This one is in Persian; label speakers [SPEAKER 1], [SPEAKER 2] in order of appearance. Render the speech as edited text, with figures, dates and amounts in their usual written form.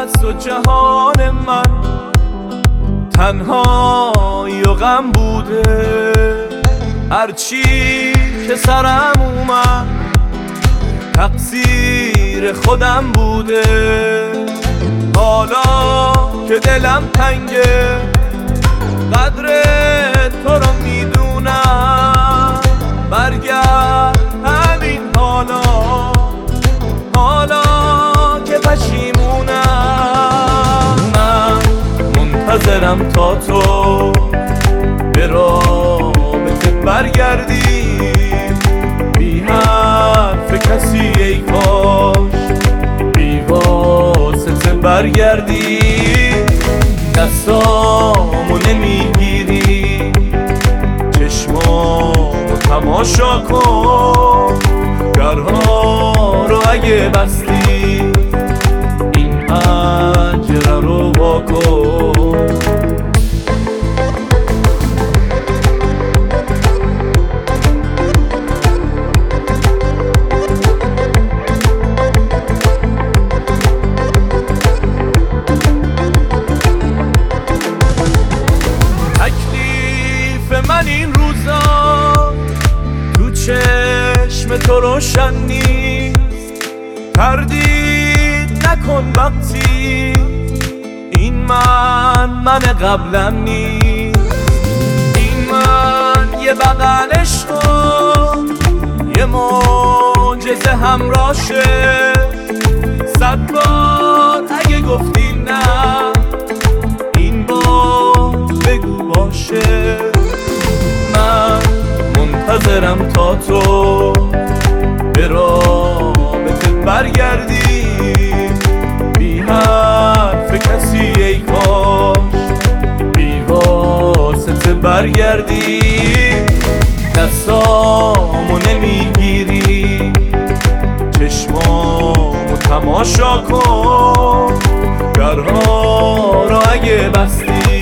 [SPEAKER 1] و جهان من تنهایی و غم بوده. هرچی که سرم اومد تقصیر خودم بوده. حالا که دلم تنگه قدر تو رو میدونم. برگرد همین حالا که پشیمونم. من منتظرم تا تو به رابطه برگردی، بی حرف کسی ای کاش بی واسطه برگردی. دستامو نمیگیری، چشمامو تماشا کن، درها رو اگه بستی این پنجره رو واکن. من این روزا تو چشم تو روشن نیست. تردید نکن وقتی این من قبلا نیست. این من یه بغل عشقم، یه معجزه همراشه. 100 بار اگه گفتی نه این بار بگو باشه. منتظرم تا تو به رابطه برگردی، بی حرف کسی ای کاش بی واسطه برگردی. دستامو نمیگیری، چشمامو تماشا کن، درها رو اگه بستی